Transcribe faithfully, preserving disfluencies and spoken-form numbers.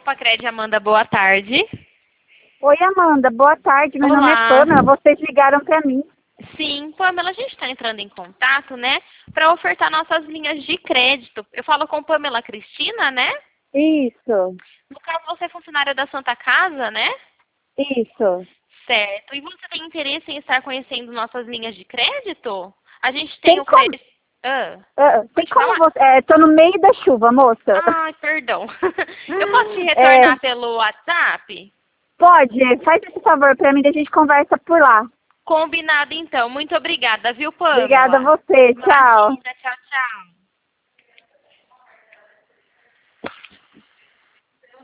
Opa, Cred, Amanda, boa tarde. Oi, Amanda, boa tarde. Meu Olá. nome é Pamela. Vocês ligaram para mim. Sim, Pamela, a gente está entrando em contato, né, para ofertar nossas linhas de crédito. Eu falo com Pamela Cristina, né? Isso, No caso, você é funcionária da Santa Casa, né? isso. Certo. E você tem interesse em estar conhecendo nossas linhas de crédito? A gente tem, Tem o como, crédito... Ah, ah, tem pode como falar? você... É, tô no meio da chuva, moça. Ai, perdão. Eu posso te É, retornar pelo WhatsApp? pode, faz esse favor para mim, a gente conversa por lá. Combinado, então. Muito obrigada, viu, Obrigada a Pamela? você, tchau. Imagina, tchau, tchau.